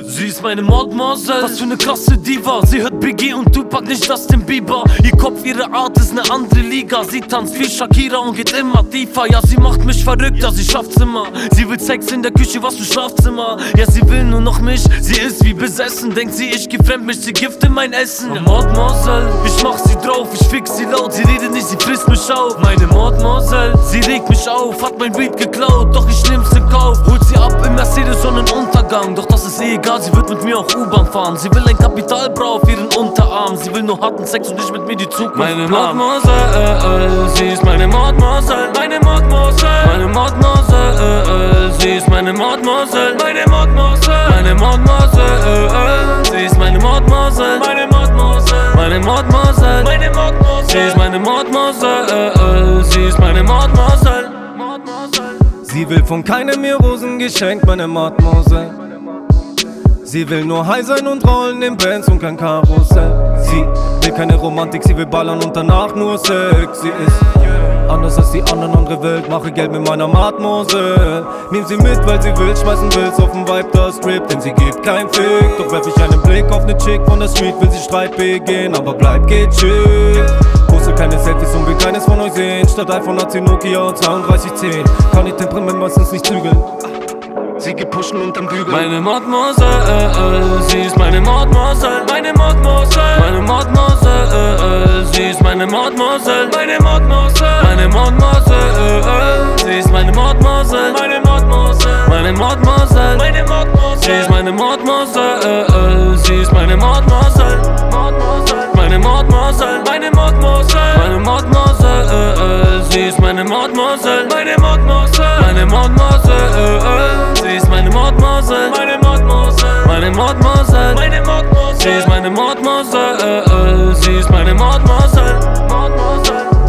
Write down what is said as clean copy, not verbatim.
Sie ist meine Mademoiselle, was für eine krasse Diva. Sie hört Biggie und Tupac, nicht Justin Bieber. Ihr Kopf, ihre Art ist eine andere Liga. Sie tanzt wie Shakira und geht immer tiefer. Ja, sie macht mich verrückt, ja, sie schafft's immer. Sie will Sex in der Küche, was für Schlafzimmer. Ja, sie will nur noch mich, sie ist wie besessen. Denkt sie, ich geh fremd, mischt sie Gift in mein Essen. Mademoiselle, ich mach sie drauf, ich fix sie laut. Sie redet nicht, sie frisst mich auf. Meine Mademoiselle, sie regt mich auf, hat mein Weed geklaut, doch ich nehm's in Kauf. Holt sie ab im Mercedes Sonnenuntergang, doch das ist eh egal, sie wird mit mir auch U-Bahn fahren. Sie will ein Kapitalbra auf ihren Unterarm. Sie will nur harten Sex und nicht mit mir die Zukunft. Meine Mademoiselle, sie ist meine Mademoiselle. Meine Mademoiselle, meine Mademoiselle, sie ist meine Mademoiselle. Meine Mademoiselle, meine Mademoiselle, sie ist meine Mademoiselle. Meine Mademoiselle, meine Mademoiselle, meine Mademoiselle, sie ist meine Mademoiselle. Sie ist meine Mademoiselle. Sie will von keinem mir Rosen geschenkt, meine Mademoiselle. Sie will nur high sein und rollen in Benz und kein Karussell. Sie will keine Romantik, sie will ballern und danach nur Sex. Sie ist anders als die anderen, andere Welt, mache Geld mit meiner Mademoiselle. Nehm sie mit, weil sie will, schmeißen Bills auf den Vibe, das Strip, denn sie gibt kein Fick. Doch werf ich einen Blick auf ne Chick von der Street, will sie Streit begehen, aber bleib gechillt. Poste keine Selfies und will keines von euch sehen. Statt iPhone hat sie Nokia und 3210. Kann ihr Temperament meistens nicht zügeln. Sie geht pushen unterm Bügel. Meine Mademoiselle, sie ist meine Mademoiselle. Meine Mademoiselle, meine Mademoiselle, sie ist meine Mademoiselle. Meine Mademoiselle, meine Mademoiselle, sie ist meine Mademoiselle. Meine Mademoiselle, meine Mademoiselle, meine Mademoiselle, sie ist meine Mademoiselle. Sie ist meine Mademoiselle. Meine Mademoiselle, meine Mademoiselle, meine Mademoiselle, sie ist meine Mademoiselle. Meine Mademoiselle, meine Mademoiselle, sie ist meine Mademoiselle. Meine Mademoiselle, meine Mademoiselle, meine Mademoiselle, sie ist meine Mademoiselle. Sie ist meine Mademoiselle.